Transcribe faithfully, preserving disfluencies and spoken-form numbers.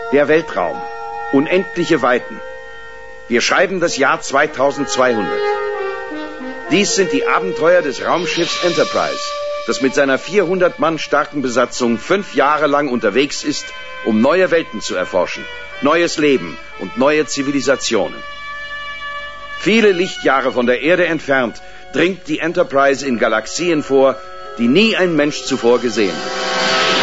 Der Weltraum. Unendliche Weiten. Wir schreiben das Jahr zweitausendzweihundert. Dies sind die Abenteuer des Raumschiffs Enterprise, das mit seiner vierhundert Mann starken Besatzung fünf Jahre lang unterwegs ist, um neue Welten zu erforschen, neues Leben und neue Zivilisationen. Viele Lichtjahre von der Erde entfernt dringt die Enterprise in Galaxien vor, die nie ein Mensch zuvor gesehen hat.